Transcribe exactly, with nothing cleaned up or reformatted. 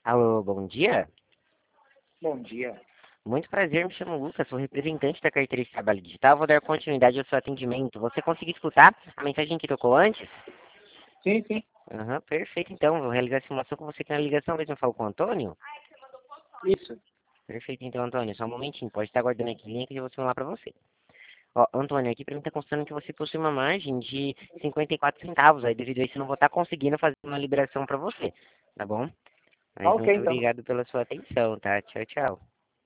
Alô, bom dia. Bom dia. Muito prazer, me chamo Lucas, sou representante da carteira de trabalho digital. Vou dar continuidade ao seu atendimento. Você conseguiu escutar a mensagem que tocou antes? Sim, sim. Aham, perfeito, então. Vou realizar a simulação com você aqui na ligação mesmo. Eu falo com o Antônio? Isso. Perfeito, então, Antônio. Só um momentinho, pode estar aguardando aqui, linha que eu vou simular para você. Ó, Antônio, aqui para mim está constando que você possui uma margem de cinquenta e quatro centavos. Aí, devido a isso, eu não vou estar conseguindo fazer uma liberação para você, tá bom? Tá Mas ok, muito então. obrigado pela sua atenção, tá? Tchau, tchau.